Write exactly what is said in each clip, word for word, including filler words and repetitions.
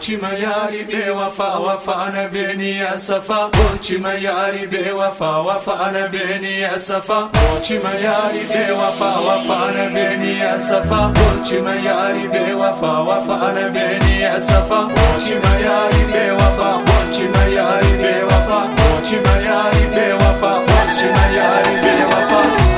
بۆچی مەیاری بێوەفا وەفا نەبێنی ئەسەفا بۆچی مەیاری بێوەفا وەفا نەبێنی ئەسەفا بۆچی مەیاری بێوەفا وەفا نەبێنی ئەسەفا بۆچی مەیاری بێوەفا وەفا نەبێنی ئەسەفا بۆچی مەیاری بێوەفا بۆچی مەیاری بێوەفا بۆچی مەیاری بێوەفا بۆچی مەیاری بێوەفا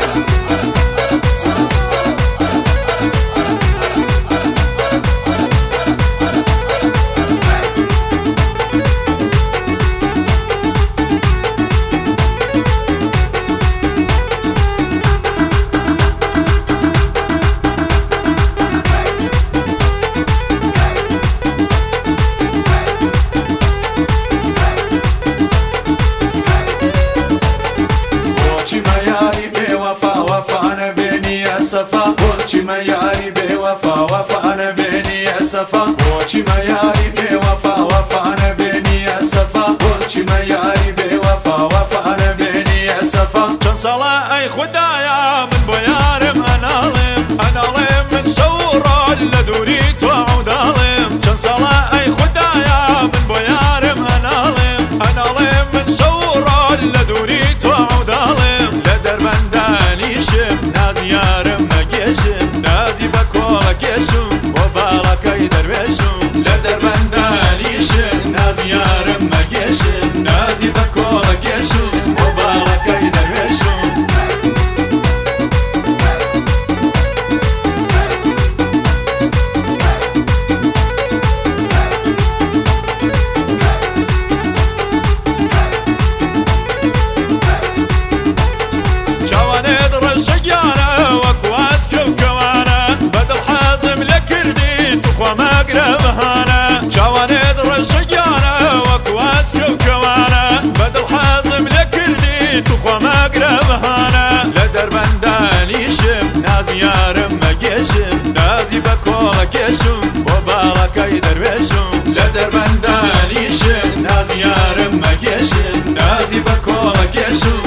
بۆچی مەیاری بێوەفا وەفا نەبێنی ئەسەفا بۆچی مەیاری بێوەفا وەفا نەبێنی ئەسەفا بۆچی مەیاری بێوەفا وەفا نەبێنی ئەسەفا چەند ساڵە ئەی خودایە من بۆ یارم ئەناڵێم ئەناڵێم من شەو ڕۆژ لە دووری تۆ عەوداڵێم چەند ساڵە ئەی خودایە من بۆ یارم ئەناڵێم ئەناڵێم من شەو ڕۆژ لە دووری تۆ عەوداڵێم لە دەربەندانیشم نازی یارم نازی بە کۆڵە کێشم بۆ باڵەکەی دەروێشم لە دەربەندانیشم نازی یارم مەگێشم نازی بە کۆڵە کێشم بۆ باڵەکەی دەروێشم جوانێت ڕەشەگیانە وەکو جوانێت ڕەشەگیانە وەکو ئاسکە و کەوانە بەدڵ حەزم لە کردی توخوا مەگرە بەهانە لە دەربەندانیشم نازی یارم مەگێشم نازی بە کۆڵە کێشم بۆ باڵەکەی دەروێشم لە دەربەندانیشم نازی یارم مەگێشم نازی بە کۆڵە کێشم